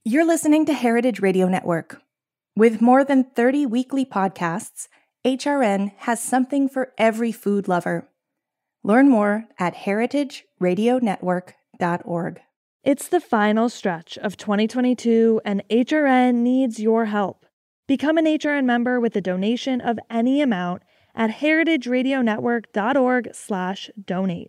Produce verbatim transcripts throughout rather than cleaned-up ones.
You're listening to Heritage Radio Network. With more than thirty weekly podcasts, H R N has something for every food lover. Learn more at heritage radio network dot org. It's the final stretch of twenty twenty-two, and H R N needs your help. Become an H R N member with a donation of any amount at heritage radio network dot org slash donate.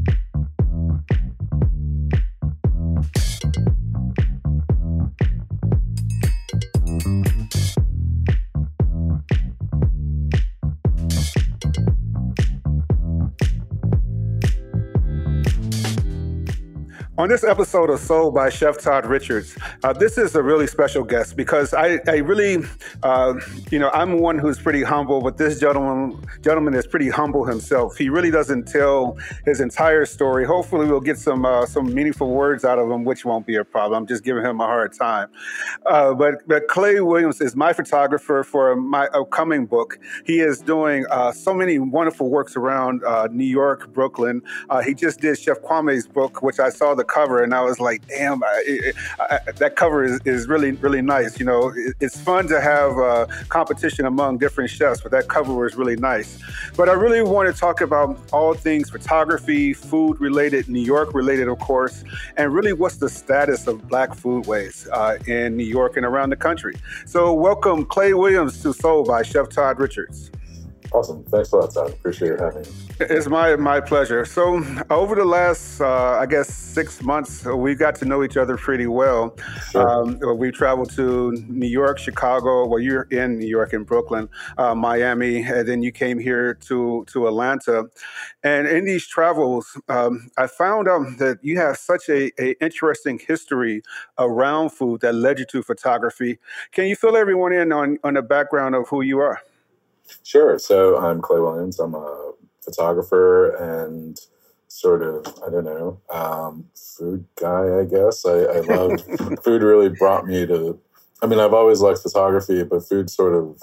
On this episode of Soul by Chef Todd Richards, uh, this is a really special guest because I, I really, uh, you know, I'm one who's pretty humble, but this gentleman gentleman is pretty humble himself. He really doesn't tell his entire story. Hopefully we'll get some uh, some meaningful words out of him, which won't be a problem. I'm just giving him a hard time. Uh, but, but Clay Williams is my photographer for my upcoming book. He is doing uh, so many wonderful works around uh, New York, Brooklyn. Uh, he just did Chef Kwame's book, which I saw the cover and I was like, damn, I, I, I, that cover is, is really, really nice. You know, it, it's fun to have uh, competition among different chefs, but that cover was really nice. But I really want to talk about all things photography, food related, New York related, of course, and really what's the status of Black foodways uh, in New York and around the country. So welcome Clay Williams to Soul by Chef Todd Richards. Awesome. Thanks a lot, Todd. Appreciate it having me. It's my my pleasure. So over the last, uh, I guess, six months, we got to know each other pretty well. Sure. Um, we traveled to New York, Chicago. Well, you're in New York and Brooklyn, uh, Miami, and then you came here to, to Atlanta. And in these travels, um, I found out that you have such a, a interesting history around food that led you to photography. Can you fill everyone in on, on the background of who you are? Sure. So I'm Clay Williams. I'm a photographer and sort of, I don't know, um, food guy, I guess. I, I love food really brought me to, I mean, I've always liked photography, but food sort of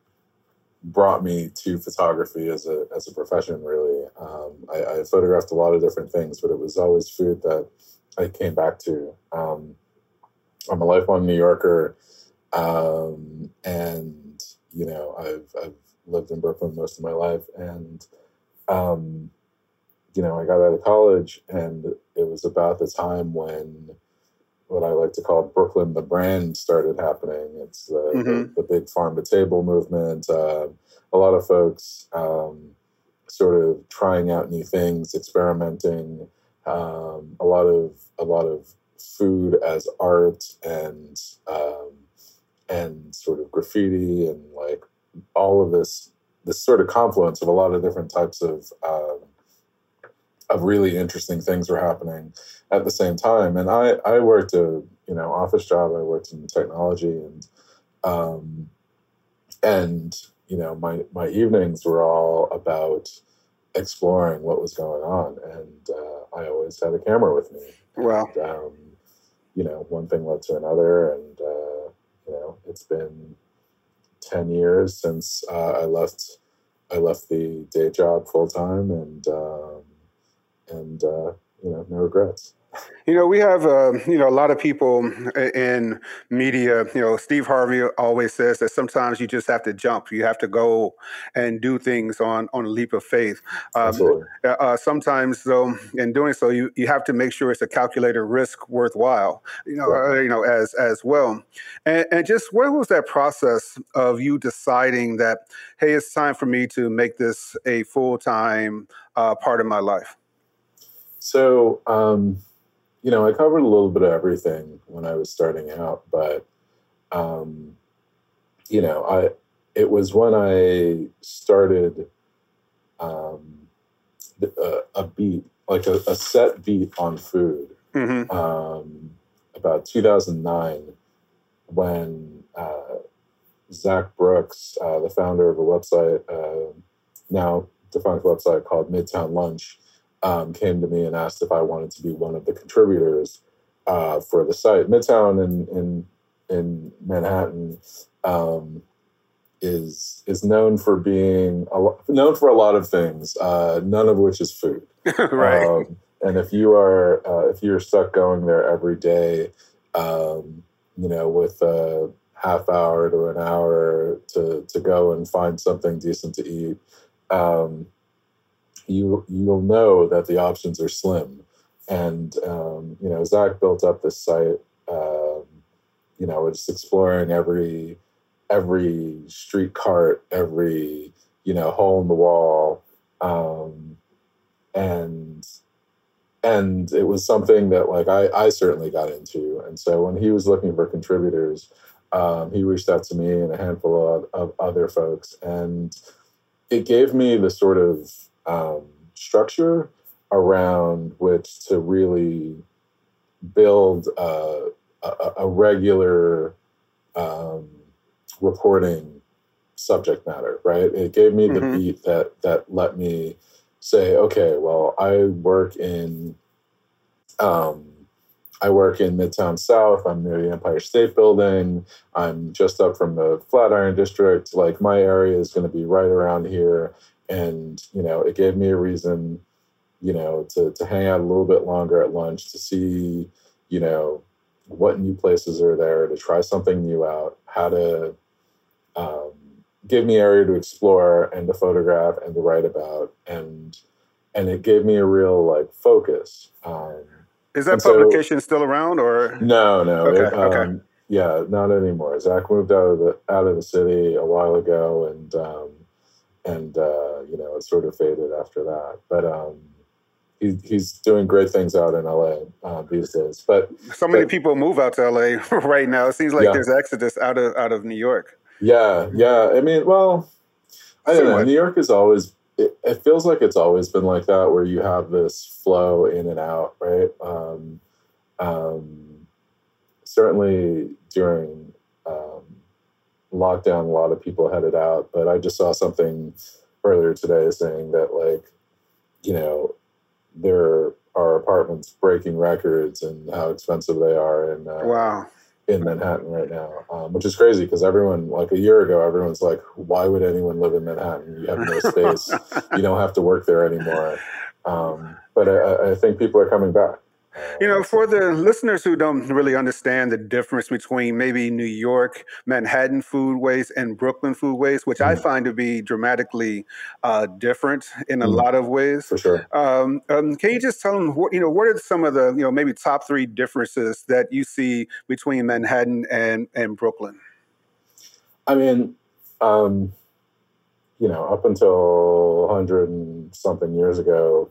brought me to photography as a as a profession, really. Um, I, I photographed a lot of different things, but it was always food that I came back to. Um, I'm a lifelong New Yorker, um, and, you know, I've, I've lived in Brooklyn most of my life. And, um, you know, I got out of college and it was about the time when what I like to call Brooklyn, the brand, started happening. It's the, mm-hmm. the, the big farm to table movement. Uh, a lot of folks um, sort of trying out new things, experimenting. Um, a lot of a lot of food as art and um, and sort of graffiti and like all of this this sort of confluence of a lot of different types of um, of really interesting things were happening at the same time. And I, I worked a you know office job. I worked in technology, and um, and you know my my evenings were all about exploring what was going on. And uh, I always had a camera with me. Wow. And, um, you know, one thing led to another, and uh, you know, it's been ten years since uh, I left. I left the day job full time, and um, and uh, you know, no regrets. You know, we have, uh, you know, a lot of people in media. You know, Steve Harvey always says that sometimes you just have to jump. You have to go and do things on, on a leap of faith. Um, Absolutely. Uh, sometimes, though, in doing so, you, you have to make sure it's a calculated risk worthwhile, you know, Right. uh, you know, as as well. And, and just what was that process of you deciding that, hey, it's time for me to make this a full-time uh, part of my life? So, um, you know, I covered a little bit of everything when I was starting out, but, um, you know, I it was when I started um, a, a beat, like a, a set beat on food, Mm-hmm. um, about two thousand nine, when uh, Zach Brooks, uh, the founder of a website, uh, now defunct website called Midtown Lunch, Um, came to me and asked if I wanted to be one of the contributors uh, for the site. Midtown in in, in Manhattan um, is is known for being a lo- known for a lot of things, uh, none of which is food. Right. Um, and if you are uh, if you're stuck going there every day, um, you know, with a half hour to an hour to, to go and find something decent to eat, um, you, you'll know that the options are slim. And, um, you know, Zach built up this site, um, you know, just exploring every, every street cart, every, you know, hole in the wall. Um, and, and it was something that like, I, I certainly got into. And so when he was looking for contributors, um, he reached out to me and a handful of, of other folks, and it gave me the sort of, um, structure around which to really build uh, a, a regular um, reporting subject matter, right? It gave me mm-hmm. the beat that that let me say, okay, well, I work in um, I work in Midtown South. I'm near the Empire State Building. I'm just up from the Flatiron District. Like, my area is going to be right around here, and you know, it gave me a reason, you know, to, to hang out a little bit longer at lunch, to see, you know, what new places are there, to try something new out, how to um, give me area to explore and to photograph and to write about. And, and it gave me a real like focus. Um, Is that publication so, still around or? No, no. Okay, it, um, okay. Yeah, not anymore. Zach moved out of the, out of the city a while ago, and, um, and, uh, you know, it sort of faded after that. But, um, He, he's doing great things out in L A uh, these days. But so many but, people move out to L A right now. It seems like yeah. there's exodus out of out of New York. Yeah, yeah. I mean, well, I don't know. New York is always. It, it feels like it's always been like that, where you have this flow in and out, right? Um, um, certainly during um, lockdown, a lot of people headed out. But I just saw something earlier today saying that, like, you know, there are apartments breaking records and how expensive they are in uh, wow. in Manhattan right now, um, which is crazy because everyone, like a year ago, everyone's like, why would anyone live in Manhattan? You have no space. You don't have to work there anymore. Um, but I, I think people are coming back. You know, for the listeners who don't really understand the difference between maybe New York, Manhattan foodways and Brooklyn foodways, which mm. I find to be dramatically uh, different in a mm. lot of ways. For sure. Um, um, can you just tell them, what, you know, what are some of the, you know, maybe top three differences that you see between Manhattan and, and Brooklyn? I mean, um, you know, up until a hundred and something years ago,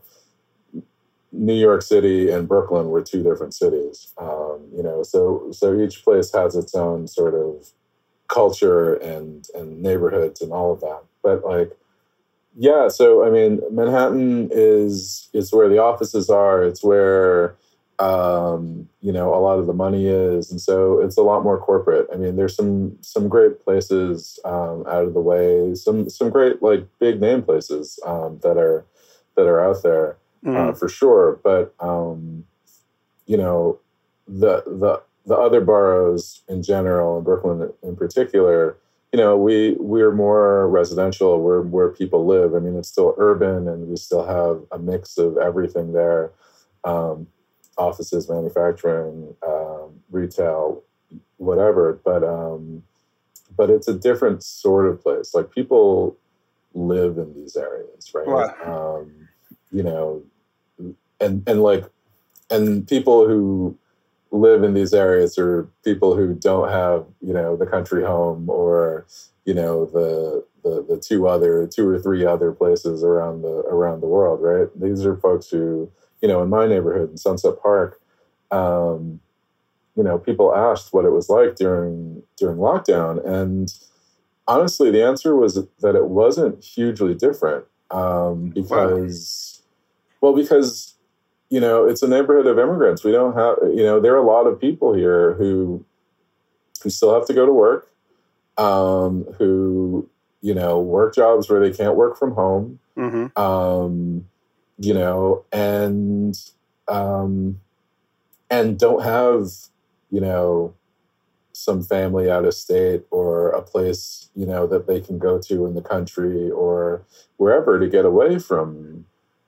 New York City and Brooklyn were two different cities, um, you know, so so each place has its own sort of culture and, and neighborhoods and all of that. But like, yeah, so I mean, Manhattan is is where the offices are. It's where, um, you know, a lot of the money is. And so it's a lot more corporate. I mean, there's some some great places um, out of the way, some some great like big name places um, that are that are out there. Mm-hmm. Uh, for sure, but um, you know, the the the other boroughs in general, and Brooklyn in particular, you know, we we're more residential. We're where people live. I mean, it's still urban, and we still have a mix of everything there: um, offices, manufacturing, um, retail, whatever. But um, but it's a different sort of place. Like, people live in these areas, right? Wow. Um, you know. And and like, and people who live in these areas are people who don't have, you know, the country home or, you know, the the the two other two or three other places around the around the world, right? These are folks who, you know, in my neighborhood in Sunset Park, um, you know, people asked what it was like during during lockdown, and honestly, the answer was that it wasn't hugely different um, because, wow. well, because. You know, it's a neighborhood of immigrants. We don't have, you know, there are a lot of people here who who still have to go to work, um, who, you know, work jobs where they can't work from home, mm-hmm. um, you know, and um, and don't have, you know, some family out of state or a place, you know, that they can go to in the country or wherever to get away from,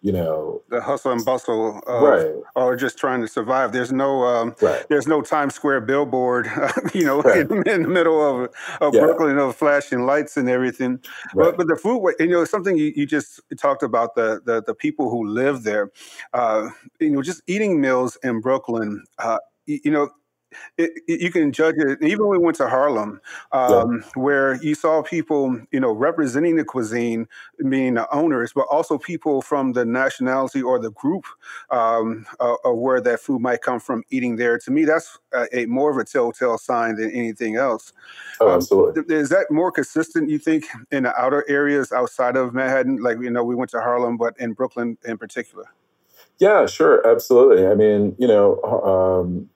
you know, the hustle and bustle of, right, or just trying to survive. There's no, um, right, there's no Times Square billboard, you know, right. in, in the middle of of Yeah, Brooklyn, of flashing lights and everything. But right. but the food, wa- you know, something you, you just talked about, the the the people who live there, uh, you know, just eating meals in Brooklyn. Uh, y- you know, it, it- you can judge it. Even when we went to Harlem, Yeah. um, where you saw people, you know, representing the cuisine, being the owners, but also people from the nationality or the group um, uh, of where that food might come from eating there. To me, that's a, a more of a telltale sign than anything else. Oh, Um, absolutely. th- is that more consistent, you think, in the outer areas outside of Manhattan? Like, you know, we went to Harlem, but in Brooklyn in particular? Yeah, sure, absolutely. I mean, you know, um,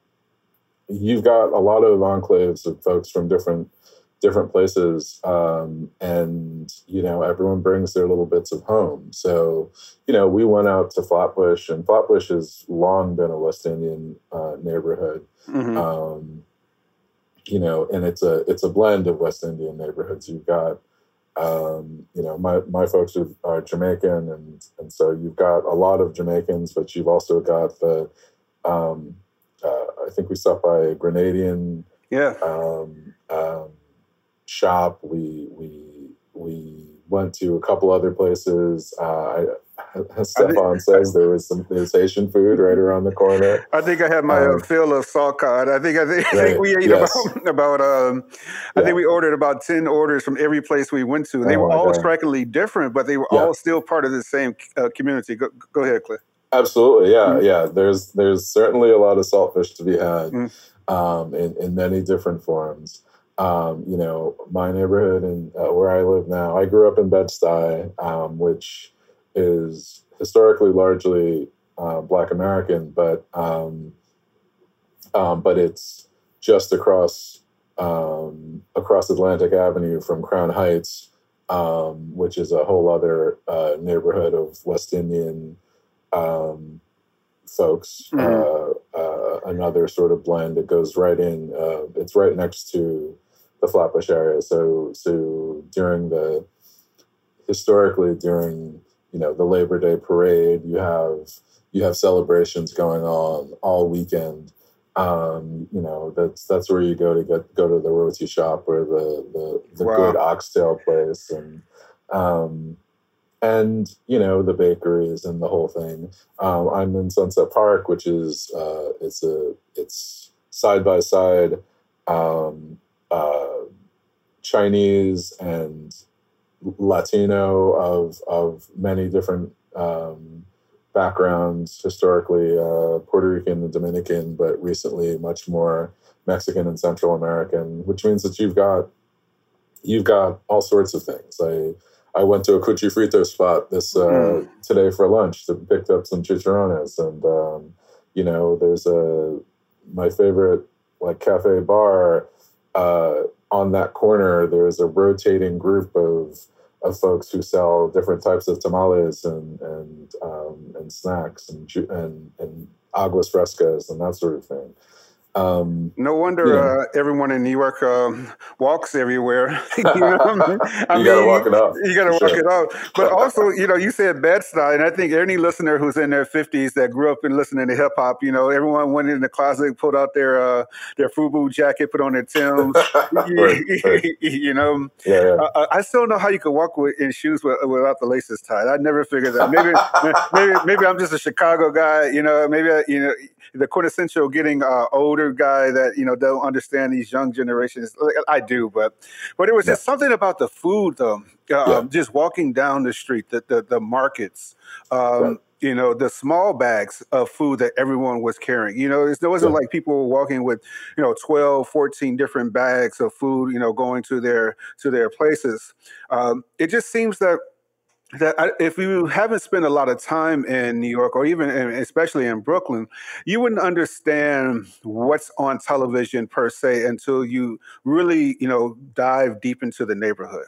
you've got a lot of enclaves of folks from different different places, um, and you know, everyone brings their little bits of home. So, you know, we went out to Flatbush, and Flatbush has long been a West Indian uh, neighborhood. Hmm. Um, you know, and it's a it's a blend of West Indian neighborhoods. You've got um, you know, my, my folks are, are Jamaican, and and so you've got a lot of Jamaicans, but you've also got the um, uh, I think we stopped by a Grenadian Yeah. um, um, shop. We we we went to a couple other places. Uh, I, as I think, Stefan says, there was some there's Haitian food right around the corner. I think I had my uh, Um, fill of salt cod. I think I think, I think right? we ate Yes. about about um, I Yeah. think we ordered about ten orders from every place we went to. They Oh were my all God. strikingly different, but they were Yeah. all still part of the same uh, community. Go, go ahead, Cliff. Absolutely, yeah, Mhm. yeah. There's there's certainly a lot of saltfish to be had Mhm. um, in in many different forms. Um, you know, my neighborhood and uh, where I live now, I grew up in Bed-Stuy, um, which is historically largely uh, Black American, but um, um, but it's just across um, across Atlantic Avenue from Crown Heights, um, which is a whole other uh, neighborhood of West Indian um, folks. Mhm. Uh, uh, another sort of blend that goes right in. Uh, it's right next to the Flatbush area. So, so during the historically during you know the Labor Day parade, you have you have celebrations going on all weekend. Um, you know that's that's where you go to get go to the roti shop or the the, the Wow. good oxtail place, and um, and you know the bakeries and the whole thing. Um, I'm in Sunset Park, which is uh, it's a it's side by side um, uh, Chinese and Latino of of many different um, backgrounds, historically uh, Puerto Rican and Dominican, but recently much more Mexican and Central American, which means that you've got you've got all sorts of things. I I went to a cuchi frito spot this uh, Mm. today for lunch to picked up some chicharrones, and um, you know there's a my favorite like cafe bar uh, on that corner. There's a rotating group of of folks who sell different types of tamales and and um, and snacks and ju- and and aguas frescas and that sort of thing. Um, No wonder you know, uh, everyone in New York um, walks everywhere. You know what I mean? I you got to mean, walk it off you got for to walk sure. it out. But also, you know, you said Bed-Stuy, and I think any listener who's in their fifties that grew up and listening to hip hop, you know, everyone went in the closet, pulled out their uh, their FUBU jacket, put on their Timbs. Right, right. You know, Yeah, yeah. uh, I still don't know how you could walk with, in shoes with, without the laces tied. I never figured that. Maybe, maybe, maybe I'm just a Chicago guy. You know, maybe I, you know. The quintessential getting uh, older guy that you know don't understand these young generations. Like, I do, but but it was Yeah, just something about the food, though. Uh, yeah, Um, just walking down the street, the the, the markets, right. um, you know, the small bags of food that everyone was carrying. You know, it's, it wasn't Yeah, like people were walking with you know twelve, fourteen different bags of food. You know, going to their to their places. Um, it just seems that that I, if you haven't spent a lot of time in New York or even in, especially in Brooklyn, you wouldn't understand what's on television per se until you really, you know, dive deep into the neighborhood.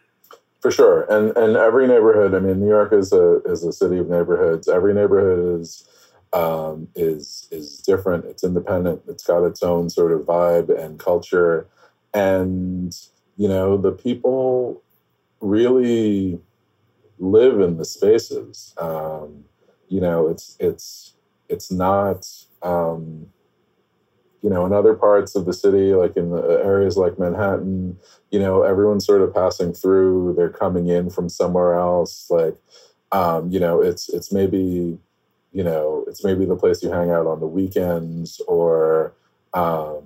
for sure. And and every neighborhood. I mean, New York is a is a city of neighborhoods. Every neighborhood is um, is is different. It's independent. It's got its own sort of vibe and culture, and you know the people really live in the spaces. Um, you know, it's it's it's not. Um, you know, in other parts of the city, like in the areas like Manhattan, you know, everyone's sort of passing through. They're coming in from somewhere else. Like, um, you know, it's it's maybe, you know, it's maybe the place you hang out on the weekends, or, um,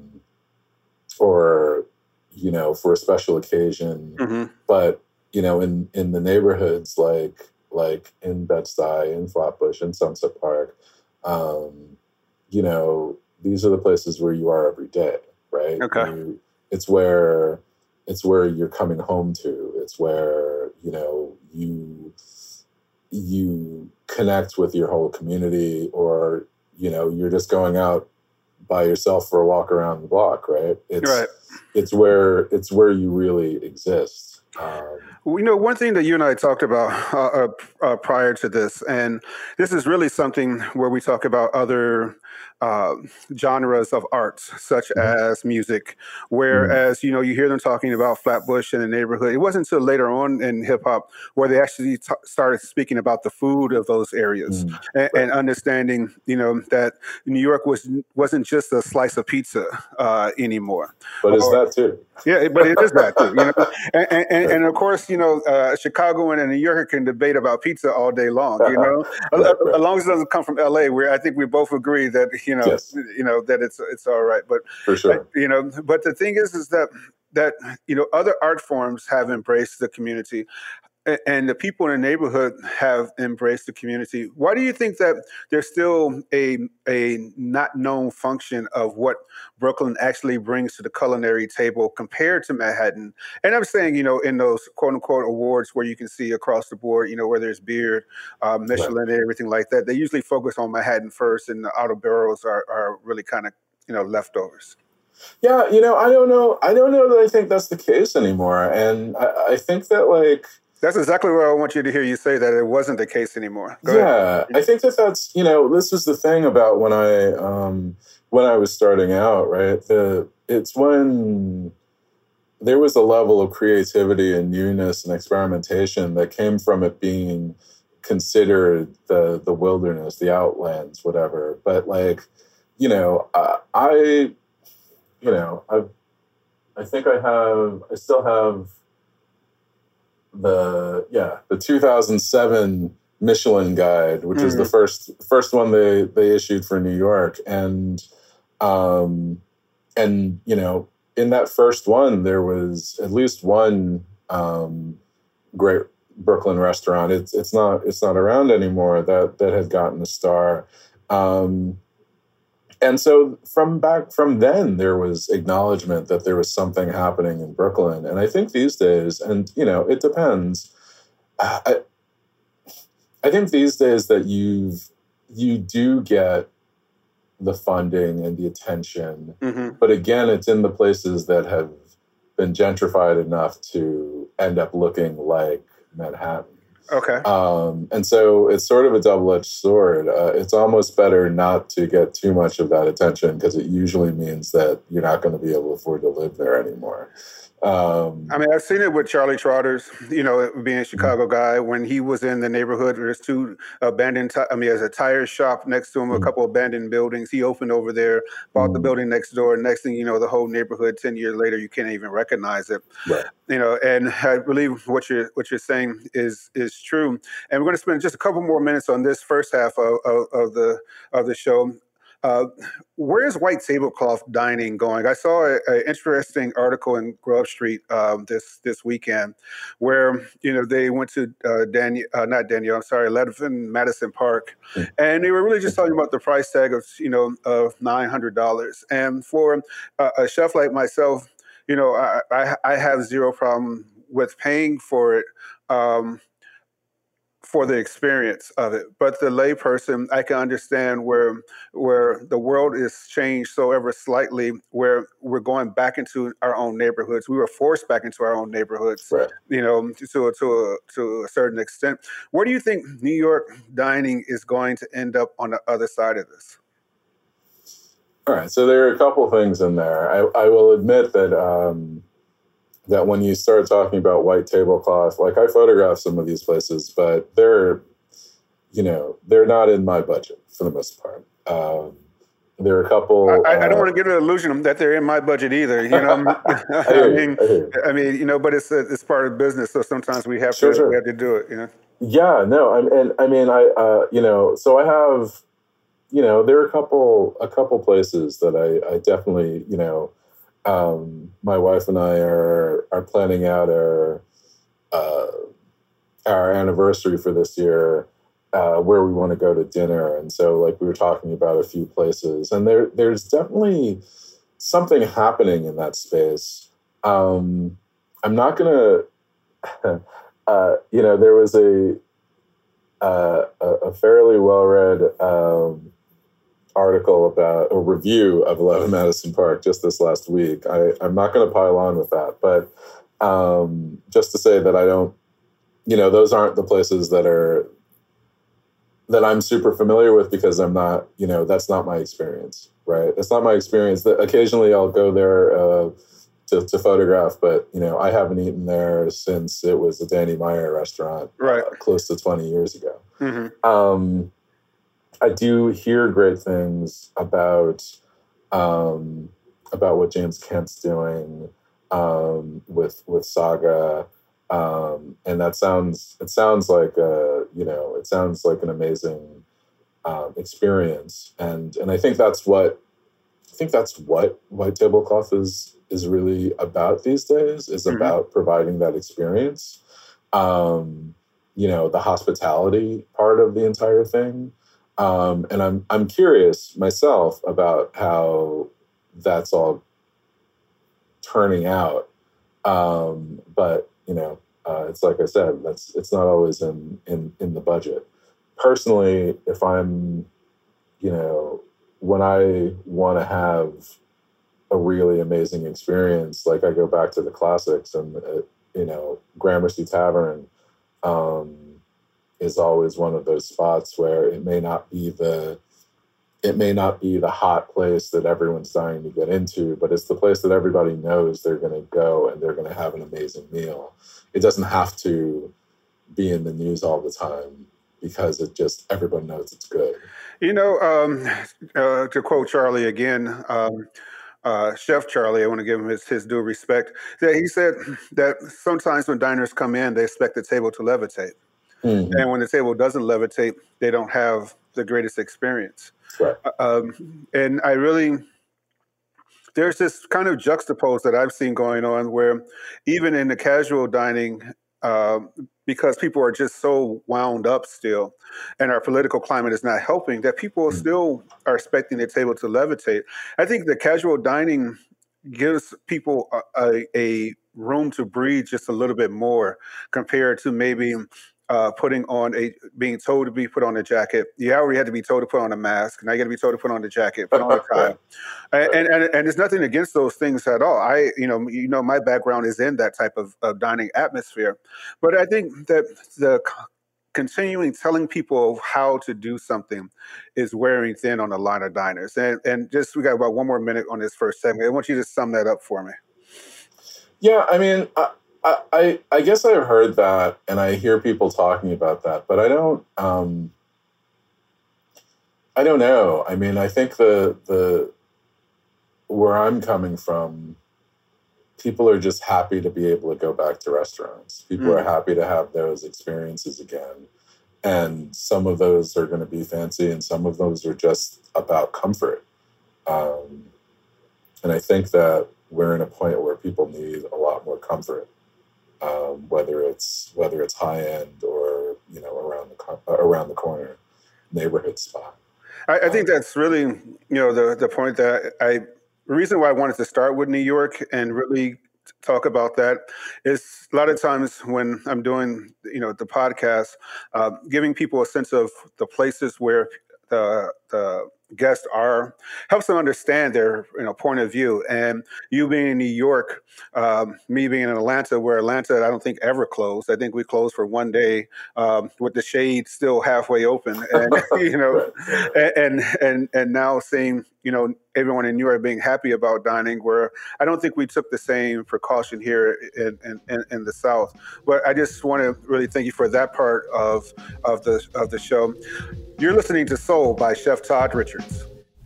or, you know, for a special occasion. Mm-hmm. But you know, in in the neighborhoods like like in Bed-Stuy, in Flatbush, in Sunset Park, um, you know. These are the places where you are every day, right? Okay. You, it's where it's where you're coming home to. It's where, you know, you you connect with your whole community, or, you know, you're just going out by yourself for a walk around the block, right? It's Right. it's where it's where you really exist. Um, We know one thing that you and I talked about uh, uh, uh, prior to this, and this is really something where we talk about other uh, genres of arts, such as music. Whereas, you know, you hear them talking about Flatbush in the neighborhood. It wasn't until later on in hip hop where they actually t- started speaking about the food of those areas mm, and, and understanding, you know, that New York was wasn't just a slice of pizza uh, anymore. but it's Or, that too. yeah, but it is that too, you know, and, and, and, and of course, you know, uh, Chicagoan and a New Yorker can debate about pizza all day long, you know, Right, as right. long as it doesn't come from L A, where I think we both agree that you know, Yes, you know that it's it's all right. But for uh, sure. you know, but the thing is, is that that you know, other art forms have embraced the community. A- And the people in the neighborhood have embraced the community. Why do you think that there's still a a not known function of what Brooklyn actually brings to the culinary table compared to Manhattan? And I'm saying, you know, in those quote unquote awards where you can see across the board, you know, whether it's beer, uh, Right. Michelin, and everything like that, they usually focus on Manhattan first, and the outer boroughs are, are really kind of, you know, leftovers. Yeah, you know, I don't know. I don't know that I think that's the case anymore. And I, I think that, like, That's exactly what I want you to hear you say, that it wasn't the case anymore. Go ahead. yeah, I think that that's, you know, this is the thing about when I, um, when I was starting out, right? The, it's when there was a level of creativity and newness and experimentation that came from it being considered the, the wilderness, the outlands, whatever. But, like, you know, uh, I, you know, I've, I think I have, I still have the, yeah, the two thousand seven Michelin Guide, which is the Mhm. first, first one they, they issued for New York. And, um, and, you know, in that first one, there was at least one, um, great Brooklyn restaurant. It's, it's not, it's not around anymore that, that had gotten a star. Um, And so from back from then, there was acknowledgement that there was something happening in Brooklyn. And I think these days, and, you know, it depends. I, I think these days that you've, you do get the funding and the attention. Mhm. But again, it's in the places that have been gentrified enough to end up looking like Manhattan. Okay. Um, and so it's sort of a double-edged sword. Uh, it's almost better not to get too much of that attention, because it usually means that you're not going to be able to afford to live there anymore. Um, I mean, I've seen it with Charlie Trotters, you know, being a Chicago guy. When he was in the neighborhood, there's two abandoned, ti- I mean, there's a tire shop next to him, a Mm. couple abandoned buildings. He opened over there, bought the Mm. building next door. Next thing you know, the whole neighborhood, ten years later, you can't even recognize it. right. You know, and I believe what you're what you're saying is is true. And we're going to spend just a couple more minutes on this first half of, of, of the of the show. Uh, where's white tablecloth dining going? I saw an interesting article in Grove Street um, this this weekend, where you know they went to uh, Daniel, uh, not Daniel, I'm sorry, Ledvin Madison Park, Mm. and they were really just talking about the price tag of you know of nine hundred dollars. And for a, a chef like myself, you know, I, I I have zero problem with paying for it. Um, for the experience of it. But the layperson, I can understand where where the world is changed so ever slightly, where we're going back into our own neighborhoods. We were forced back into our own neighborhoods, Right. you know, to to to a, to a certain extent. Where do you think New York dining is going to end up on the other side of this? All right. So there are a couple things in there. I, I will admit that um, that when you start talking about white tablecloth, like I photograph some of these places, but they're, you know, they're not in my budget for the most part. Um, there are a couple. I, I don't uh, want to give an illusion that they're in my budget either. You know, I, I hear mean, you, I, hear you. I mean, you know, but it's a, it's part of business, so sometimes we have Sure, to we sure. have to do it. You know. Yeah, no, I'm, and I mean, I, uh, you know, so I have, you know, there are a couple, a couple places that I, I definitely, you know, um, my wife and I are are planning out our uh, our anniversary for this year, uh, where we want to go to dinner, and so like we were talking about a few places, and there there's definitely something happening in that space. Um, I'm not gonna. Uh, you know, there was a uh, a, a fairly well-read um, article about a review of eleven Madison Park just this last week. I, I'm not going to pile on with that, but um, just to say that I don't, you know, those aren't the places that are that I'm super familiar with because I'm not, you know, that's not my experience, right? It's not my experience. That occasionally I'll go there. Uh, To, to photograph, but you know, I haven't eaten there since it was a Danny Meyer restaurant, right, uh, close to twenty years ago. Mm-hmm. Um, I do hear great things about um, about what James Kent's doing um, with with Saga, um, and that sounds it sounds like a, you know it sounds like an amazing um, experience, and and I think that's what I think that's what white tablecloth is. is really about these days, is Mm-hmm. about providing that experience. Um, you know, the hospitality part of the entire thing. Um, and I'm I'm curious myself about how that's all turning out. Um, but, you know, uh, it's like I said, that's it's not always in, in, in the budget. Personally, if I'm, you know, when I want to have a really amazing experience, like I go back to the classics, and uh, you know, Gramercy Tavern um, is always one of those spots where it may not be the it may not be the hot place that everyone's dying to get into, but it's the place that everybody knows they're going to go and they're going to have an amazing meal. It doesn't have to be in the news all the time because it just everyone knows it's good. You know, um, uh, to quote Charlie again. Um, Uh, Chef Charlie, I want to give him his, his due respect. That he said that sometimes when diners come in, they expect the table to levitate. Mm-hmm. And when the table doesn't levitate, they don't have the greatest experience. Right. Um, and I really, there's this kind of juxtapose that I've seen going on where even in the casual dining, uh, because people are just so wound up still, and our political climate is not helping, that people Mm-hmm. still are expecting the table to levitate. I think the casual dining gives people a, a, a room to breathe just a little bit more compared to maybe uh, putting on a, being told to be put on a jacket. You already had to be told to put on a mask. Now you got to be told to put on a jacket, put on a tie. And, and, and, and there's nothing against those things at all. I, you know, you know, my background is in that type of, of dining atmosphere. But I think that the c- continuing telling people how to do something is wearing thin on a lot of diners. And and just we got about one more minute on this first segment. I want you to sum that up for me. Yeah, I mean, I, I I guess I've heard that, and I hear people talking about that, but I don't. Um, I don't know. I mean, I think the the where I'm coming from, people are just happy to be able to go back to restaurants. People Mm. are happy to have those experiences again. And some of those are going to be fancy, and some of those are just about comfort. Um, and I think that we're in a point where people need a lot more comfort, um, whether it's whether it's high end or you know around the co- around the corner neighborhood spot. I, I think Um, that's really, you know, the the point that I, the reason why I wanted to start with New York and really talk about that is a lot of times when I'm doing, you know, the podcast, uh, giving people a sense of the places where the the guests are, helps them understand their you know point of view. And you being in New York, um, me being in Atlanta, where Atlanta I don't think ever closed. I think we closed for one day um, with the shade still halfway open, and you know, Right, right. and and and now seeing you know everyone in New York being happy about dining, where I don't think we took the same precaution here in in, in, in the South. But I just want to really thank you for that part of of the of the show. You're listening to Soul by Chef Todd Richards.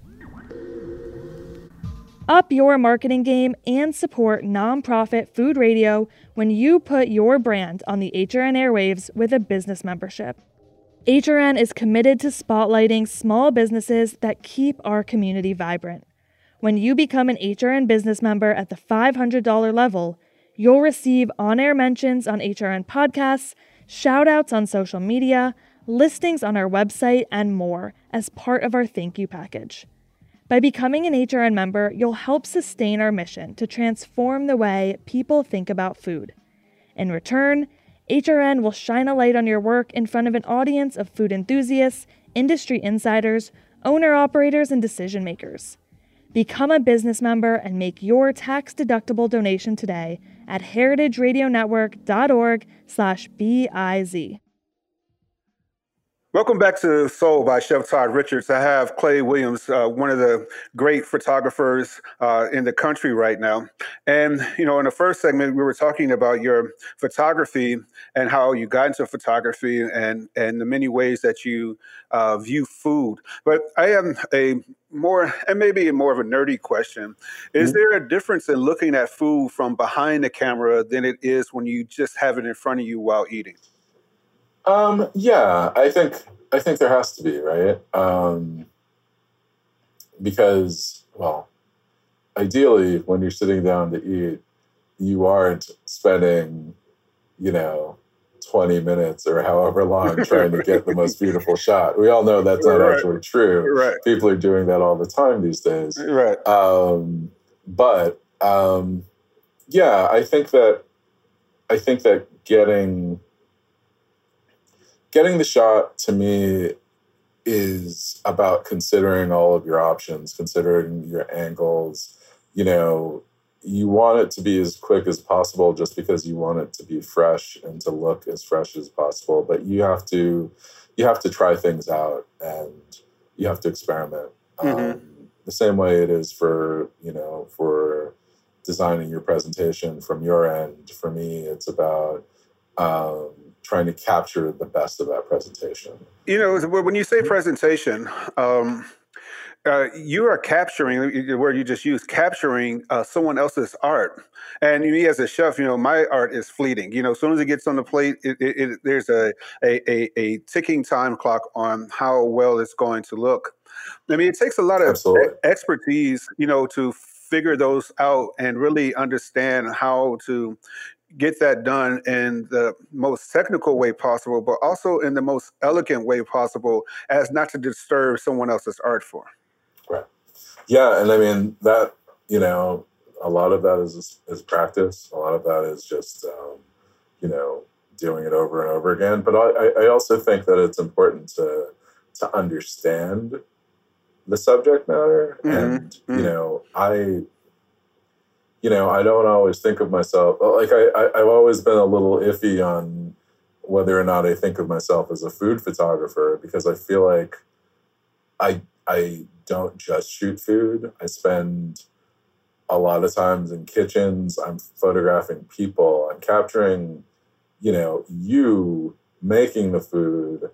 Up your marketing game and support nonprofit food radio when you put your brand on the H R N airwaves with a business membership. H R N is committed to spotlighting small businesses that keep our community vibrant. When you become an H R N business member at the five hundred dollars level, you'll receive on-air mentions on H R N podcasts, shout-outs on social media, listings on our website, and more as part of our thank you package. By becoming an H R N member, you'll help sustain our mission to transform the way people think about food. In return, H R N will shine a light on your work in front of an audience of food enthusiasts, industry insiders, owner-operators, and decision-makers. Become a business member and make your tax-deductible donation today at heritageradionetwork.org slash B-I-Z. Welcome back to Soul by Chef Todd Richards. I have Clay Williams, uh, one of the great photographers uh, in the country right now. And, you know, in the first segment, we were talking about your photography and how you got into photography and, and the many ways that you uh, view food. But I have a more, and maybe more of a nerdy question. Is mm-hmm. there a difference in looking at food from behind the camera than it is when you just have it in front of you while eating? Um, yeah, I think I think there has to be, right? Um, because, well, ideally, when you're sitting down to eat, you aren't spending, you know, twenty minutes or however long trying to get the most beautiful shot. We all know that's not right. actually true. Right. People are doing that all the time these days. Right. Um, but um, yeah, I think that I think that getting Getting the shot, to me, is about considering all of your options, considering your angles. You know, you want it to be as quick as possible just because you want it to be fresh and to look as fresh as possible. But you have to, you have to try things out and you have to experiment. Mm-hmm. Um, the same way it is for, you know, for designing your presentation from your end. For me, it's about um, trying to capture the best of that presentation. You know, when you say presentation, um, uh, you are capturing, the word you just used, capturing uh, someone else's art. And me as a chef, you know, my art is fleeting. You know, as soon as it gets on the plate, it, it, it, there's a, a, a, a ticking time clock on how well it's going to look. I mean, it takes a lot of Absolutely. expertise, you know, to figure those out and really understand how to get that done in the most technical way possible, but also in the most elegant way possible as not to disturb someone else's art form. Right. Yeah. And I mean, that, you know, a lot of that is, is practice. A lot of that is just, um, you know, doing it over and over again. But I, I also think that it's important to, to understand the subject matter. Mm-hmm. And, mm-hmm. you know, I, You know, I don't always think of myself, like I, I, I've always been a little iffy on whether or not I think of myself as a food photographer, because I feel like I I don't just shoot food. I spend a lot of times in kitchens. I'm photographing people. I'm capturing, you know, you making the food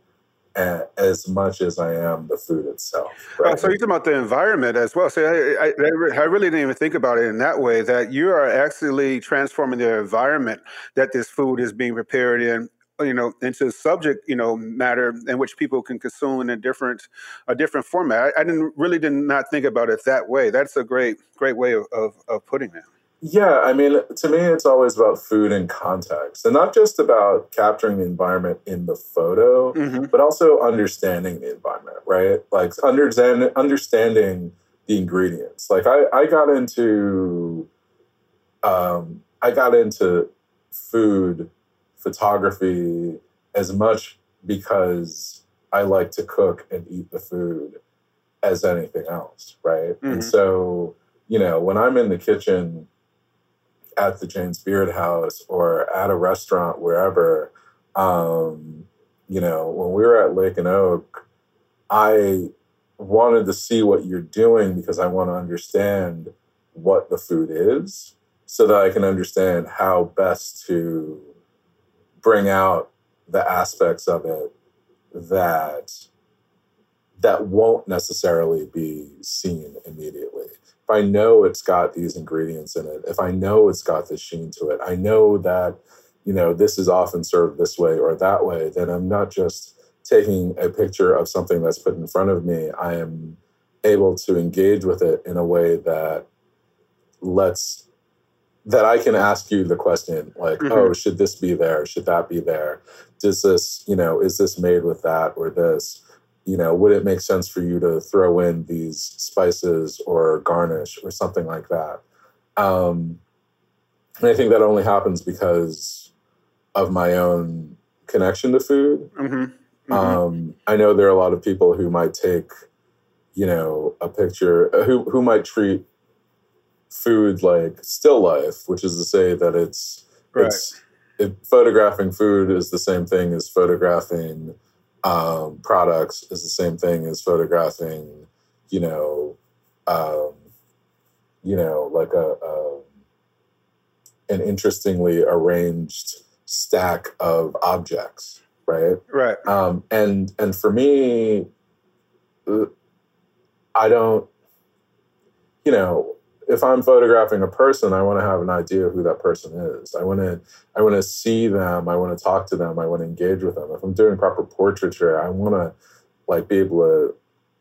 as much as I am the food itself. Right? Oh, so you're talking about the environment as well. So I, I, I really didn't even think about it in that way, that you are actually transforming the environment that this food is being prepared in, you know, into subject, you know, matter in which people can consume in a different, a different format. I, I didn't really did not think about it that way. That's a great, great way of, of, of putting it. Yeah, I mean, to me, it's always about food and context, and not just about capturing the environment in the photo, mm-hmm. but also understanding the environment, right? Like understand, understanding the ingredients. Like I, I got into, um, I got into food photography as much because I like to cook and eat the food as anything else, right? Mhm. And so, you know, when I'm in the kitchen at the Jane's Beard House or at a restaurant, wherever, um, you know, when we were at Lake and Oak, I wanted to see what you're doing because I want to understand what the food is so that I can understand how best to bring out the aspects of it that that won't necessarily be seen immediately. If I know it's got these ingredients in it, if I know it's got this sheen to it, I know that, you know, this is often served this way or that way, then I'm not just taking a picture of something that's put in front of me. I am able to engage with it in a way that lets, that I can ask you the question, like, mm-hmm. oh, should this be there? Should that be there? Does this, you know, is this made with that or this? You know, would it make sense for you to throw in these spices or garnish or something like that? Um, and I think that only happens because of my own connection to food. Mm-hmm. Mm-hmm. Um, I know there are a lot of people who might take, you know, a picture, who who might treat food like still life, which is to say that it's, right. it's it, photographing food is the same thing as photographing um, products, is the same thing as photographing, you know, um, you know, like a, a an interestingly arranged stack of objects, right? Right. Um, and and for me, I don't, you know, if I'm photographing a person, I want to have an idea of who that person is. I want to, I want to see them. I want to talk to them. I want to engage with them. If I'm doing proper portraiture, I want to, like, be able to,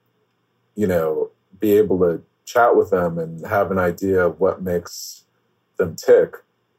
you know, be able to chat with them and have an idea of what makes them tick,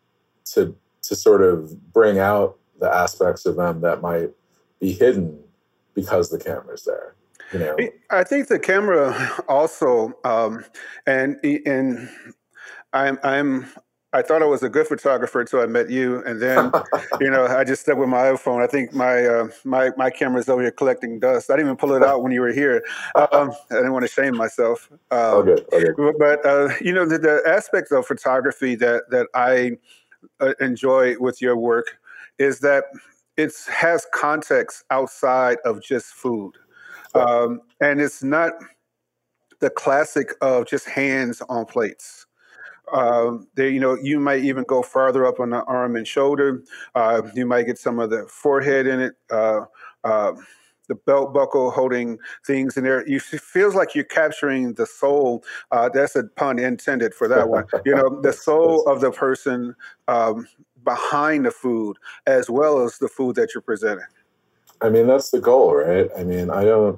to to sort of bring out the aspects of them that might be hidden because the camera's there. You know? I think the camera also, um, and and I'm I'm I thought I was a good photographer until I met you, and then you know I just stuck with my iPhone. I think my uh, my my camera's over here collecting dust. I didn't even pull it out when you were here. Um, I didn't want to shame myself. Um, okay, okay. But uh, you know the, the aspects of photography that that I uh, enjoy with your work is that it has context outside of just food. Um, and it's not the classic of just hands on plates. Um, they, you know, you might even go farther up on the arm and shoulder. Uh, you might get some of the forehead in it, uh, uh, the belt buckle holding things in there. You, it feels like you're capturing the soul. Uh, that's a pun intended for that one. You know, the soul of the person um, behind the food, as well as the food that you're presenting. I mean, that's the goal, right? I mean, I don't,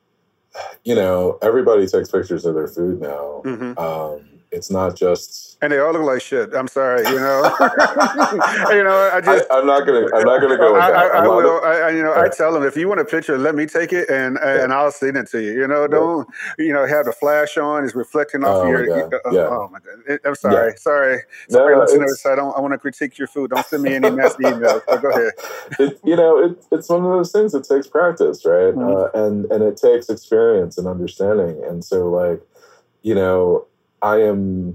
you know, everybody takes pictures of their food now. Mm-hmm. Um, it's not just, and they all look like shit. I'm sorry, you know. you know, I just, I, I'm not gonna, I'm not gonna go with that. I, I, I will. Of, I, you know, yeah. I tell them, if you want a picture, let me take it, and yeah. and I'll send it to you. You know, don't, yeah. you know, have the flash on, it's reflecting off oh your. My God. Uh, yeah. Oh my God. I'm sorry, sorry, no, sorry, no, listeners. I don't. I want to critique your food. Don't send me any nasty emails. But go ahead. It, you know, it, it's one of those things that takes practice, right? Mm-hmm. Uh, and and it takes experience and understanding. And so, like, you know, I am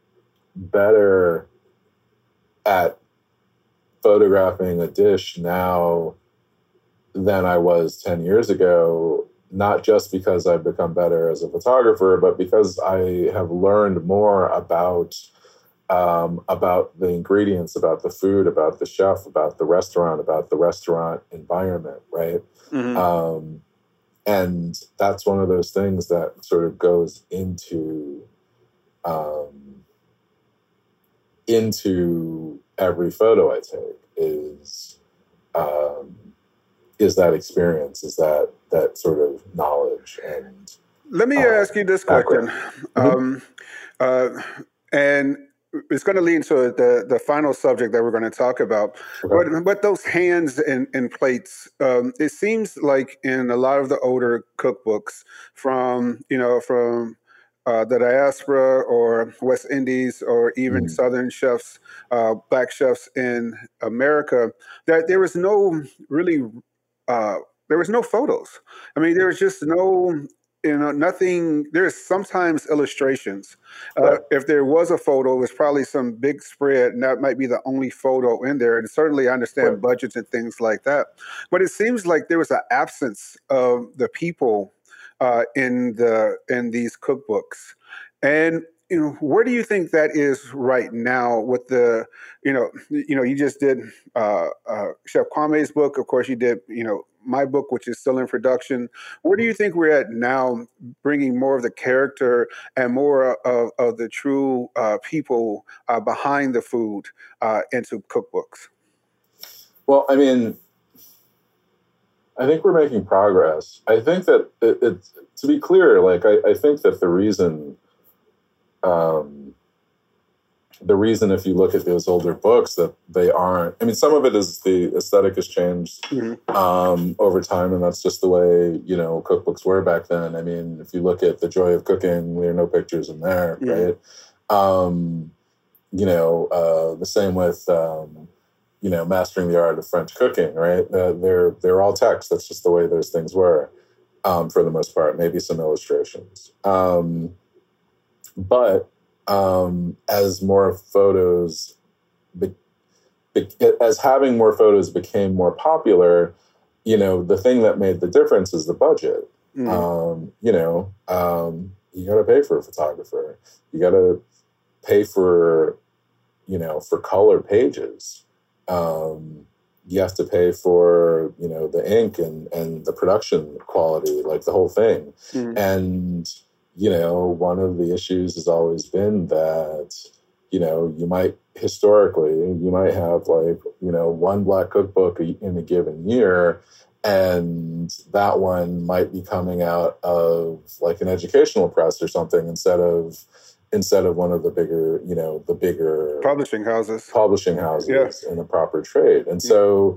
better at photographing a dish now than I was ten years ago, not just because I've become better as a photographer, but because I have learned more about um, about the ingredients, about the food, about the chef, about the restaurant, about the restaurant environment, right? Mm-hmm. Um, and that's one of those things that sort of goes into um, into every photo I take is um, is that experience, is that that sort of knowledge. And let me uh, ask you this question, mm-hmm. um, uh, and it's going to lead to the the final subject that we're going to talk about. Okay. But, but those hands and, and plates, um, it seems like in a lot of the older cookbooks, from you know from Uh, the diaspora or West Indies or even mm. Southern chefs, uh, Black chefs in America, that there was no really, uh, there was no photos. I mean, there was just no you know, nothing, there's sometimes illustrations. Uh, Right. if there was a photo, it was probably some big spread, and that might be the only photo in there. And certainly I understand Right. budgets and things like that. But it seems like there was an absence of the people uh, in the in these cookbooks. And you know, where do you think that is right now with the, you know, you know, you just did uh, uh, Chef Kwame's book. Of course, you did, you know, my book, which is still in production. Where do you think we're at now, bringing more of the character and more of, of the true uh, people uh, behind the food uh, into cookbooks? Well, I mean, I think we're making progress. I think that it, it to be clear, like I, I think that the reason, um, the reason if you look at those older books that they aren't, I mean, some of it is the aesthetic has changed Mm-hmm. um, over time, and that's just the way, you know, cookbooks were back then. I mean, if you look at The Joy of Cooking, there are no pictures in there, Yeah. right? Um, you know, uh, the same with, um, you know, Mastering the Art of French Cooking, right? Uh, they're they're all text. That's just the way those things were, um, for the most part. Maybe some illustrations, um, but um, as more photos, be, be, as having more photos became more popular, you know, the thing that made the difference is the budget. Mm-hmm. Um, you know, um, you got to pay for a photographer. You got to pay for, you know, for color pages. Um, you have to pay for, you know, the ink and, and the production quality, like the whole thing. Mm-hmm. And, you know, one of the issues has always been that, you know, you might, historically, you might have like, you know, one Black cookbook in a given year, and that one might be coming out of like an educational press or something instead of, instead of one of the bigger, you know, the bigger Publishing houses. publishing houses Yeah. in a proper trade. And so,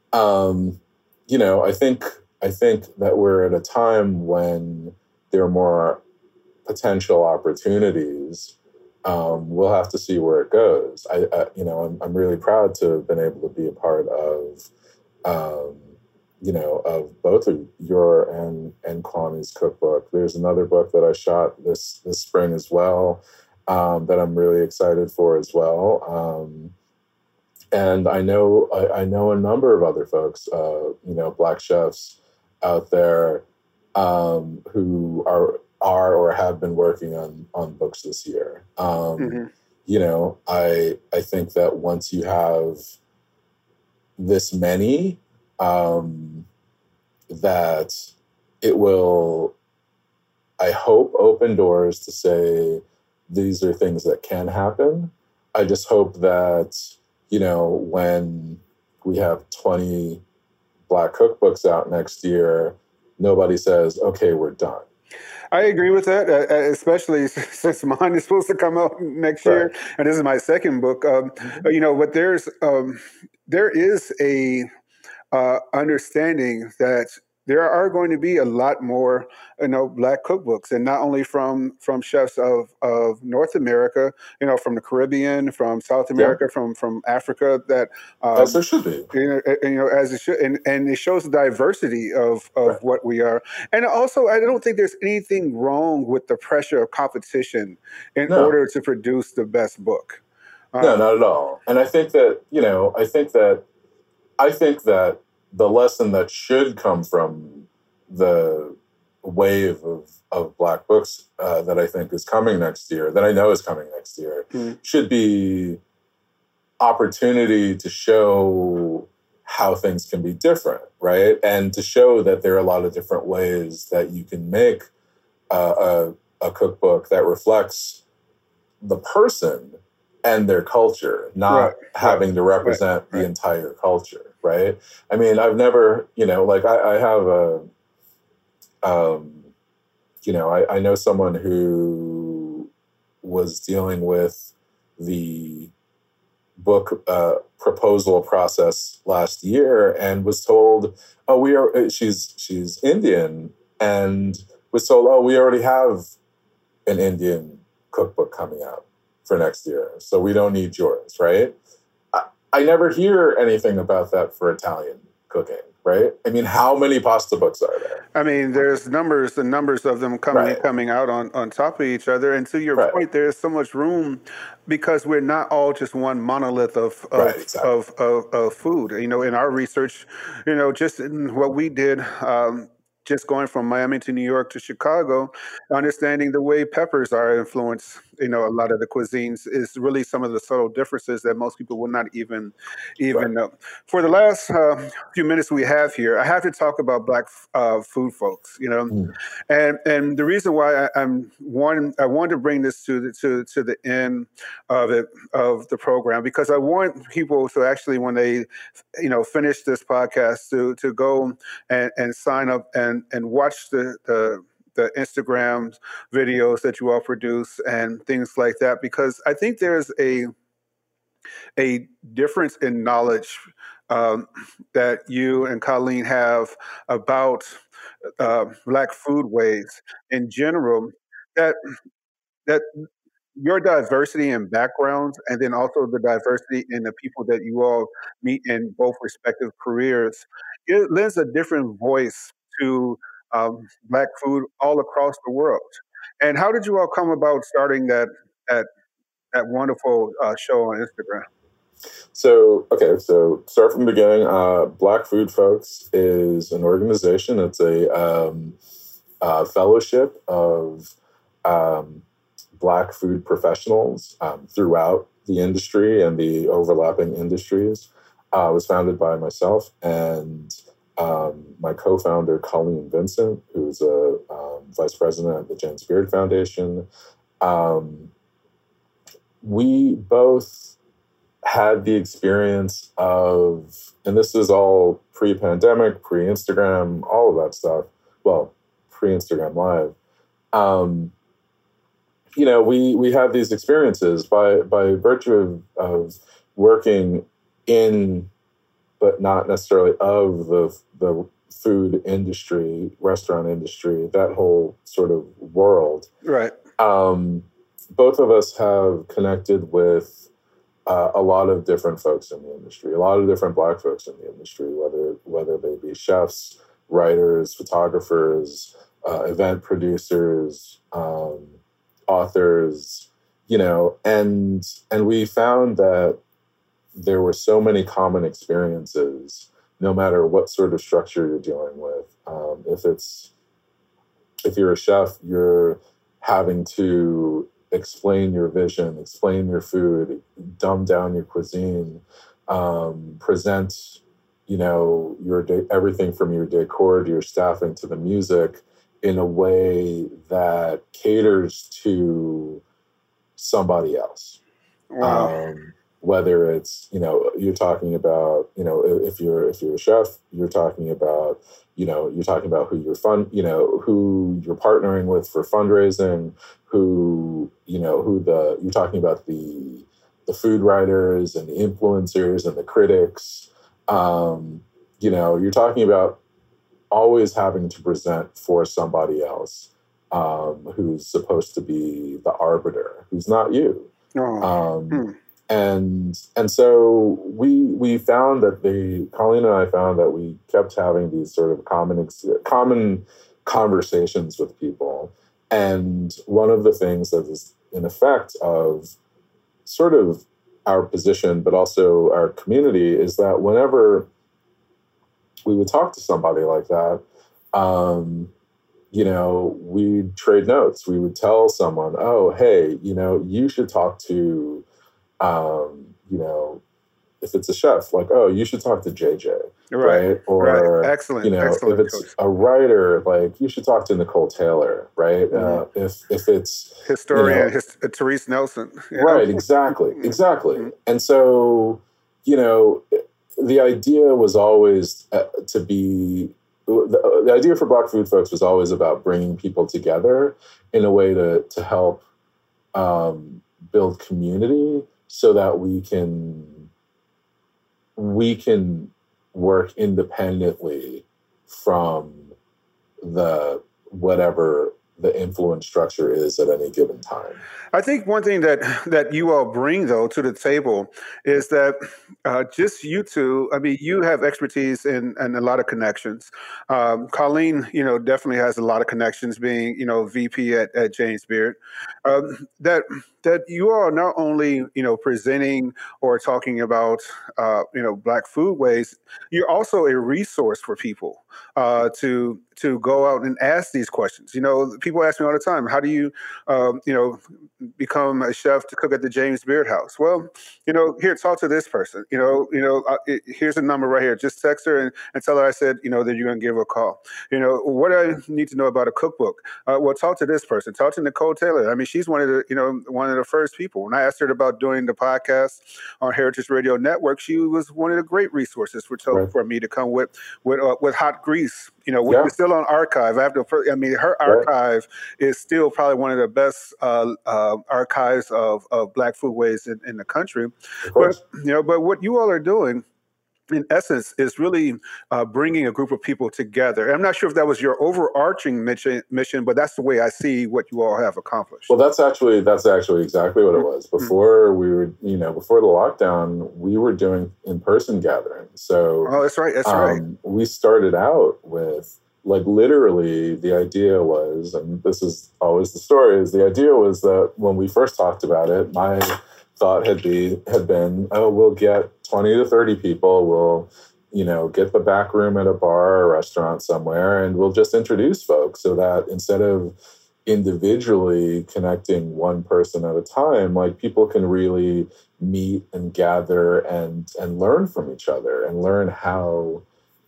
um, you know, I think, I think that we're at a time when there are more potential opportunities. Um, we'll have to see where it goes. I, I you know, I'm, I'm really proud to have been able to be a part of, um, you know, of both of your and and Kwame's cookbook. There's another book that I shot this this spring as well, um, that I'm really excited for as well. Um, and I know I, I know a number of other folks, uh, you know, Black chefs out there um, who are are or have been working on on books this year. Um, Mm-hmm. You know, I I think that once you have this many, um, that it will, I hope, open doors to say these are things that can happen. I just hope that, you know, when we have twenty Black cookbooks out next year, nobody says, okay, we're done. I agree with that, uh, especially since mine is supposed to come out next Right. year, and this is my second book. Um, Mm-hmm. you know, but there's um, there is a uh, understanding that there are going to be a lot more, you know, Black cookbooks, and not only from from chefs of, of North America, you know, from the Caribbean, from South America, yeah. from from Africa. That um, as there should be, you know, you know, as it should, and, and it shows the diversity of of right. what we are. And also, I don't think there's anything wrong with the pressure of competition in no. order to produce the best book. Um, no, not at all. And I think that, you know, I think that I think that. The lesson that should come from the wave of, of Black books uh, that I think is coming next year, that I know is coming next year, mm-hmm. should be opportunity to show how things can be different, right? And to show that there are a lot of different ways that you can make uh, a, a cookbook that reflects the person and their culture, not right. having to represent right. the right. entire culture. Right. I mean, I've never, you know, like I, I have a, um, you know, I, I know someone who was dealing with the book uh, proposal process last year and was told, oh, we are, she's, she's Indian, and was told, oh, we already have an Indian cookbook coming out for next year, so we don't need yours. Right. I never hear anything about that for Italian cooking, right? I mean, how many pasta books are there? I mean, there's numbers and numbers of them coming Right. coming out on, on top of each other. And to your Right. point, there's so much room because we're not all just one monolith of of, Right, exactly. of, of of food. You know, in our research, you know, just in what we did. Um, just going from Miami to New York to Chicago, understanding the way peppers are influenced, you know, a lot of the cuisines is really some of the subtle differences that most people will not even even Right. know. For the last uh, few minutes we have here, I have to talk about Black uh, food folks, you know, Mm. and and the reason why I, I'm wanting I wanted to bring this to the to to the end of it of the program because I want people to actually when they you know finish this podcast to to go and, and sign up and and watch the the the Instagram videos that you all produce and things like that because I think there's a a difference in knowledge um, that you and Colleen have about uh, Black foodways in general. That that your diversity in backgrounds, and then also the diversity in the people that you all meet in both respective careers, it lends a different voice to um, Black food all across the world. And how did you all come about starting that that that wonderful uh, show on Instagram? So, okay, so start from the beginning. Uh, Black Food Folks is an organization. It's a um, uh, fellowship of um, Black food professionals um, throughout the industry and the overlapping industries. Uh, it was founded by myself and um, my co-founder, Colleen Vincent, who's a um, vice president at the James Beard Foundation. Um, we both had the experience of, and this is all pre-pandemic, pre-Instagram, all of that stuff. Well, pre-Instagram Live. Um, you know, we we had these experiences by by virtue of, of working in, but not necessarily of the the food industry, restaurant industry, that whole sort of world. Right. Um, both of us have connected with Uh, a lot of different folks in the industry, a lot of different Black folks in the industry, whether whether they be chefs, writers, photographers, uh, event producers, um, authors, you know, and and we found that there were so many common experiences, no matter what sort of structure you're dealing with. Um, if it's if you're a chef, you're having to explain your vision, explain your food, dumb down your cuisine, um, present, you know, your de- everything from your decor to your staffing to the music in a way that caters to somebody else. Wow. Um, whether it's, you know, you're talking about, you know, if you're if you're a chef, you're talking about, you know, you're talking about who you're fun, you know, who you're partnering with for fundraising, who, you know, who the, you're talking about the the food writers and the influencers and the critics. Um, you know, you're talking about always having to present for somebody else um, who's supposed to be the arbiter, who's not you. Oh. Um, Hmm. And and so we we found that the Colleen and I found that we kept having these sort of common common conversations with people, and one of the things that is an effect of sort of our position, but also our community, is that whenever we would talk to somebody like that, um, you know, we'd trade notes. We would tell someone, "Oh, hey, you know, you should talk to." Um, you know, if it's a chef, like, oh, you should talk to J J, Right. right? Or, Right. Excellent. you know, Excellent if it's choice. a writer, like, you should talk to Nicole Taylor, right? Mhm. Uh, if if it's Historian, you know, his, uh, Therese Nelson. you know? right, exactly, exactly. Mhm. And so, you know, the idea was always uh, to be. The, the idea for Black Food Folks was always about bringing people together in a way to to help um, build community, so that we can we can work independently from the whatever the influence structure is at any given time. I think one thing that that you all bring though to the table is that uh, just you two. I mean, you have expertise in and a lot of connections. Um, Colleen, you know, definitely has a lot of connections, being you know V P at, at James Beard. Um, that that you are not only you know presenting or talking about uh, you know Black foodways, you're also a resource for people uh, to to go out and ask these questions. You know, people ask me all the time, how do you um, you know become a chef to cook at the James Beard House? Well, you know, here, talk to this person. You know, you know, uh, it, here's a number right here. Just text her and, and tell her I said, you know, that you're going to give her a call. You know, what do I need to know about a cookbook? Uh, well, talk to this person. Talk to Nicole Taylor. I mean, she's one of the, you know, one of the first people. When I asked her about doing the podcast on Heritage Radio Network, she was one of the great resources for right. for me to come with with uh, with Hot Grease. You know, yeah. We're still on archive. I have to. I mean, her archive right. is still probably one of the best uh, uh, archives of, of Black foodways in, in the country. But you know, but what you all are doing, in essence, is really uh, bringing a group of people together. I'm not sure if that was your overarching mission, mission, but that's the way I see what you all have accomplished. Well, that's actually that's actually exactly what it was. Before mm-hmm. we were, you know, before the lockdown, we were doing in-person gatherings. So, oh, that's right, that's um, right. We started out with, like, literally, the idea was, and this is always the story, is the idea was that when we first talked about it, my thought had be had been, oh, we'll get twenty to thirty people, we'll, you know, get the back room at a bar or restaurant somewhere, and we'll just introduce folks so that instead of individually connecting one person at a time, like, people can really meet and gather and and learn from each other and learn how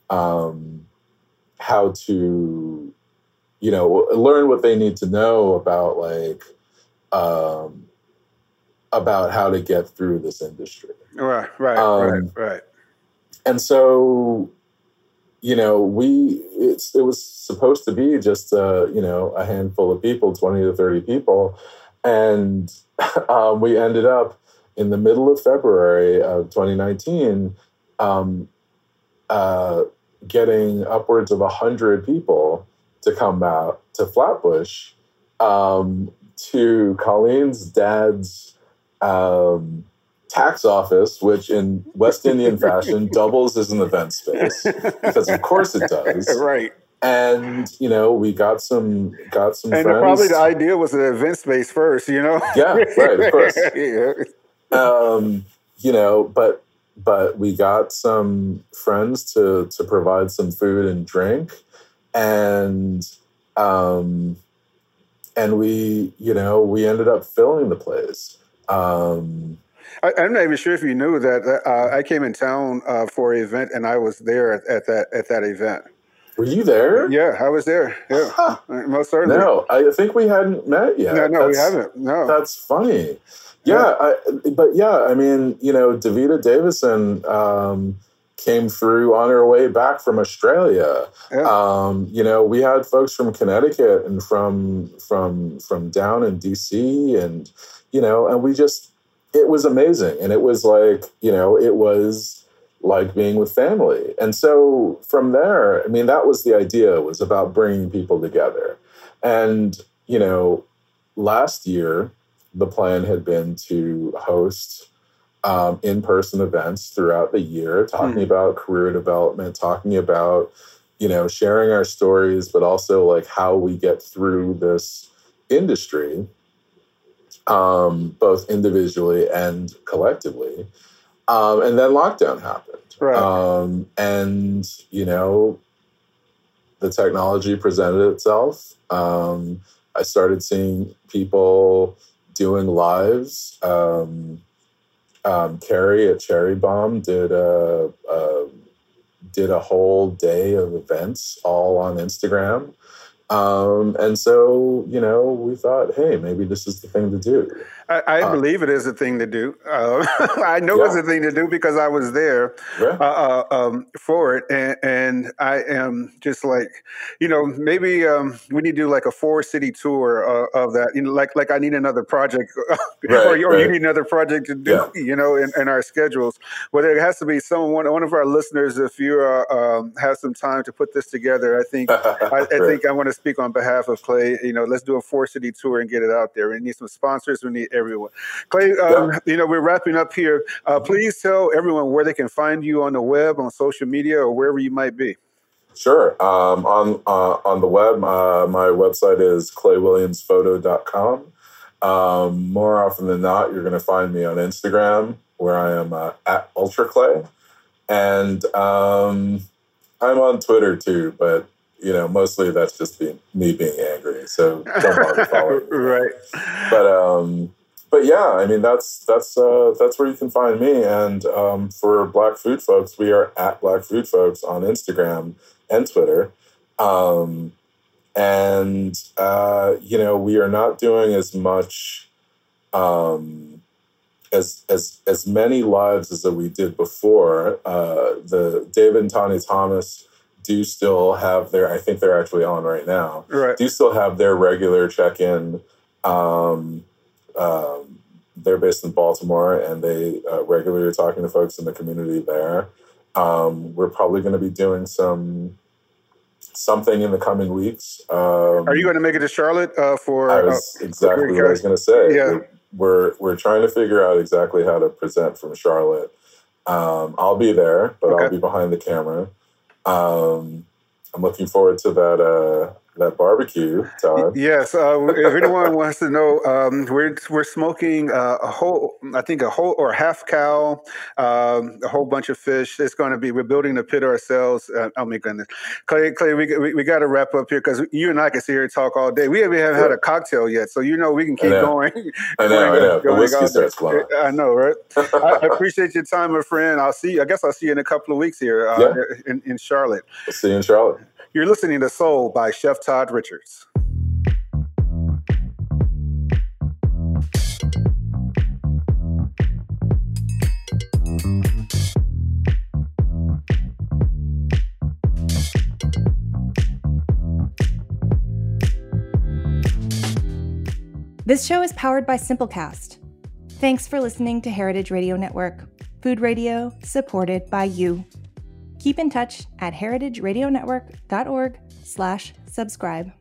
um, how to, you know, learn what they need to know about, like, um, about how to get through this industry. Right, right, um, right, right. And so, you know, we, it's, it was supposed to be just, uh, you know, a handful of people, twenty to thirty people. And um, we ended up in the middle of February of twenty nineteen, um, uh, getting upwards of one hundred people to come out to Flatbush, um, to Colleen's dad's um, tax office, which in West Indian fashion doubles as an event space, because of course it does. Right. And, you know, we got some got some and friends. Probably the idea was an event space first, you know? Yeah, right, of course. yeah. Um, you know, but but we got some friends to to provide some food and drink, and um, and we, you know, we ended up filling the place. Um, I, I'm not even sure if you knew that uh, I came in town uh, for an event, and I was there at, at that at that event. Were you there? Yeah, I was there. Yeah, huh. Most certainly. No, I think we hadn't met yet. No, no, that's, we haven't. No, that's funny. Yeah, yeah. I, but yeah, I mean, you know, Davida Davison um, came through on her way back from Australia. Yeah. Um, you know, we had folks from Connecticut and from from from down in D C, and you know, and we just, it was amazing, and it was like, you know, it was like being with family. And so from there, I mean, that was the idea, was about bringing people together. And, you know, last year, the plan had been to host um, in-person events throughout the year, talking mm. about career development, talking about, you know, sharing our stories, but also like how we get through this industry, um, both individually and collectively. Um, and then lockdown happened. Right. Um, and, you know, the technology presented itself. Um, I started seeing people doing lives. Um, um, Carrie at Cherry Bomb did a, a, did a whole day of events all on Instagram. Um, and so, you know, we thought, hey, maybe this is the thing to do. I, I Uh, believe it is a thing to do. Uh, I know Yeah. it's a thing to do because I was there Yeah. uh, uh, um, for it, and, and I am just like, you know, maybe um, we need to do like a four city tour uh, of that. You know, like like I need another project, or Right, or you right. need another project to do. Yeah. You know, in, in our schedules. Well, there has to be someone, one of our listeners, if you uh, um, have some time to put this together. I think I, I Right. think I want to speak on behalf of Clay. You know, let's do a four city tour and get it out there. We need some sponsors. We need everyone. Clay, um, Yeah. you know, we're wrapping up here. Uh, please tell everyone where they can find you on the web, on social media, or wherever you might be. Sure. Um, on uh, on the web, uh, my website is clay williams photo dot com. Um, more often than not, you're going to find me on Instagram, where I am uh, at UltraClay. And um, I'm on Twitter too, but you know, mostly that's just being, me being angry. So don't bother following me. Right. But um, but yeah, I mean that's that's uh, that's where you can find me. And um, for Black Food Folks, we are at Black Food Folks on Instagram and Twitter. Um, and uh, you know, we are not doing as much um, as as as many lives as that we did before. Uh, the David and Tanya Thomas do still have their, I think they're actually on right now, Right. do still have their regular check-in. Um, um, they're based in Baltimore, and they uh, regularly are talking to folks in the community there. Um, we're probably going to be doing some something in the coming weeks. Um, Are you going to make it to Charlotte uh, for? I was uh, exactly for what I was going to say. Yeah. We're we're trying to figure out exactly how to present from Charlotte. Um, I'll be there, but Okay. I'll be behind the camera. Um, I'm looking forward to that uh, that barbecue, Todd. Yes. Uh, if anyone wants to know, um, we're we're smoking uh, a whole, I think a whole or half cow, um, a whole bunch of fish. It's going to be. We're building the pit ourselves. Uh, oh my goodness, Clay, Clay, we we, we got to wrap up here because you and I can sit here and talk all day. We haven't had a cocktail yet, so you know we can keep I know. going. I know, going, I know. The going whiskey out there. starts flowing. I know, right? I appreciate your time, my friend. I'll see. I guess I'll see you in a couple of weeks here uh, Yeah. in in Charlotte. We'll see you in Charlotte. You're listening to Soul by Chef Todd Richards. This show is powered by Simplecast. Thanks for listening to Heritage Radio Network, food radio supported by you. Keep in touch at heritageradionetwork dot org slash subscribe.